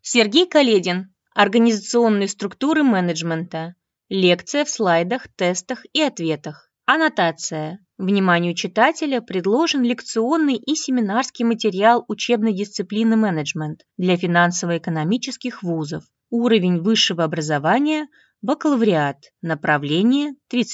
Сергей Каледин. Организационные структуры менеджмента. Лекция в слайдах, тестах и ответах. Аннотация. Вниманию читателя предложен лекционный и семинарский материал учебной дисциплины менеджмент для финансово-экономических вузов. Уровень высшего образования – бакалавриат. Направление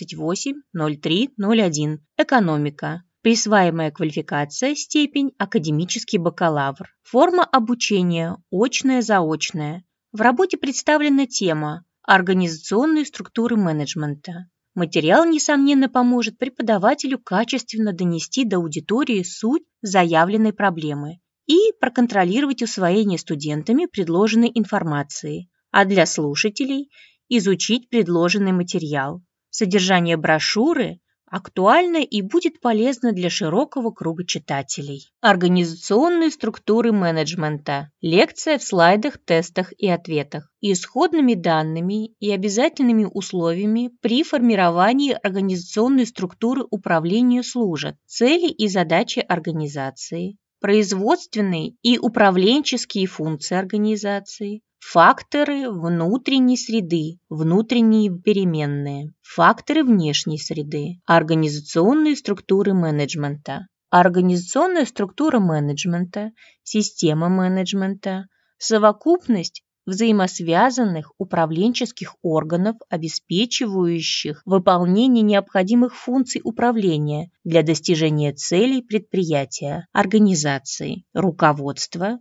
380301. Экономика. Присваиваемая квалификация, степень академический бакалавр. Форма обучения очная-заочная. В работе представлена тема «Организационные структуры менеджмента». Материал, несомненно, поможет преподавателю качественно донести до аудитории суть заявленной проблемы и проконтролировать усвоение студентами предложенной информации, а для слушателей – изучить предложенный материал. Содержание брошюры актуально и будет полезно для широкого круга читателей. Организационные структуры менеджмента. Лекция в слайдах, тестах и ответах. Исходными данными и обязательными условиями при формировании организационной структуры управления служат цели и задачи организации, производственные и управленческие функции организации, факторы внутренней среды, внутренние переменные, факторы внешней среды, организационные структуры менеджмента. Организационная структура менеджмента, система менеджмента, совокупность взаимосвязанных управленческих органов, обеспечивающих выполнение необходимых функций управления для достижения целей предприятия, организации, руководства,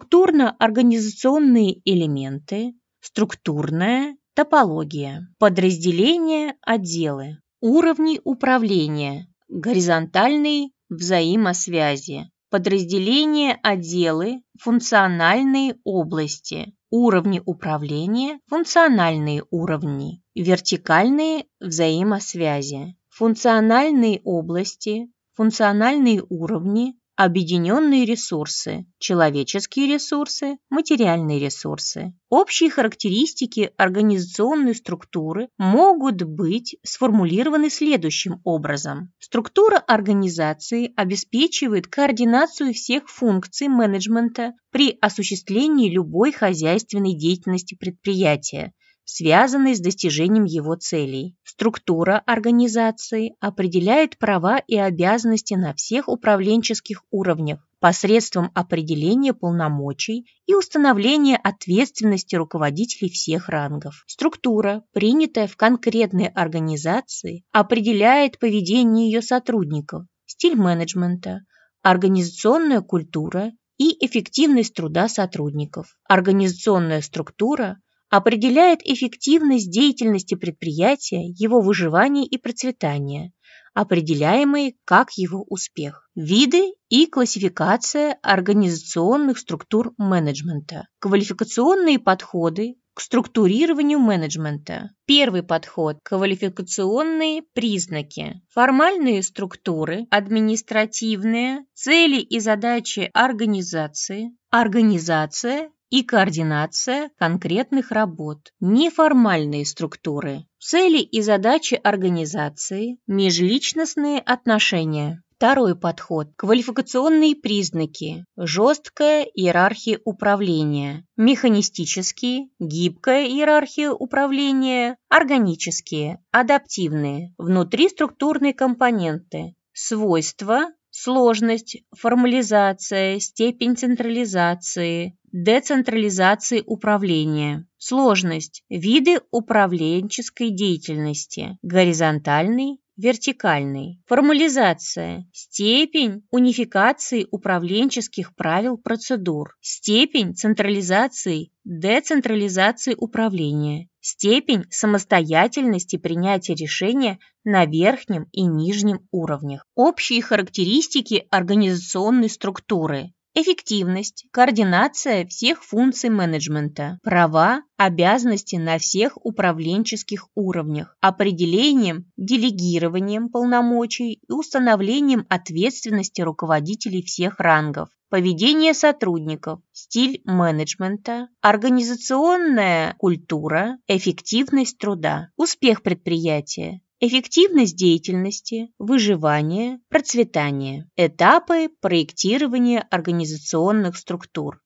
структурно-организационные элементы, структурная топология, подразделения, отделы, уровни управления, горизонтальные взаимосвязи, подразделения, отделы, функциональные области, уровни управления, функциональные уровни, вертикальные взаимосвязи, функциональные области, функциональные уровни, объединенные ресурсы, человеческие ресурсы, материальные ресурсы. Общие характеристики организационной структуры могут быть сформулированы следующим образом. Структура организации обеспечивает координацию всех функций менеджмента при осуществлении любой хозяйственной деятельности предприятия, связанной с достижением его целей. Структура организации определяет права и обязанности на всех управленческих уровнях посредством определения полномочий и установления ответственности руководителей всех рангов. Структура, принятая в конкретной организации, определяет поведение ее сотрудников, стиль менеджмента, организационная культура и эффективность труда сотрудников. Организационная структура определяет эффективность деятельности предприятия, его выживание и процветание, определяемые как его успех. Виды и классификация организационных структур менеджмента. Квалификационные подходы к структурированию менеджмента. Первый подход – квалификационные признаки. Формальные структуры, административные, цели и задачи организации, организация и координация конкретных работ. Неформальные структуры. Цели и задачи организации, межличностные отношения. Второй подход – квалификационные признаки, жесткая иерархия управления, механистические, гибкая иерархия управления, органические, адаптивные, внутриструктурные компоненты, свойства, сложность, формализация, степень централизации, децентрализации управления, сложность, виды управленческой деятельности, горизонтальный, вертикальный, формализация, степень унификации управленческих правил процедур, степень централизации, децентрализации управления, степень самостоятельности принятия решения на верхнем и нижнем уровнях. Общие характеристики организационной структуры. Эффективность, координация всех функций менеджмента, права, обязанности на всех управленческих уровнях, определением, делегированием полномочий и установлением ответственности руководителей всех рангов, поведение сотрудников, стиль менеджмента, организационная культура, эффективность труда, успех предприятия, эффективность деятельности, выживание, процветание, этапы проектирования организационных структур.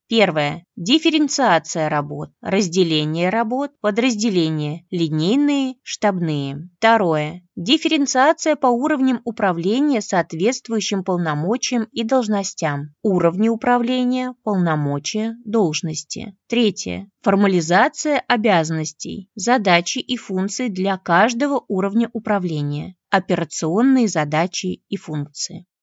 Первое. Дифференциация работ, разделение работ, подразделения, линейные, штабные. Второе. Дифференциация по уровням управления соответствующим полномочиям и должностям. Уровни управления, полномочия, должности. Третье. Формализация обязанностей, задачи и функции для каждого уровня управления. Операционные задачи и функции.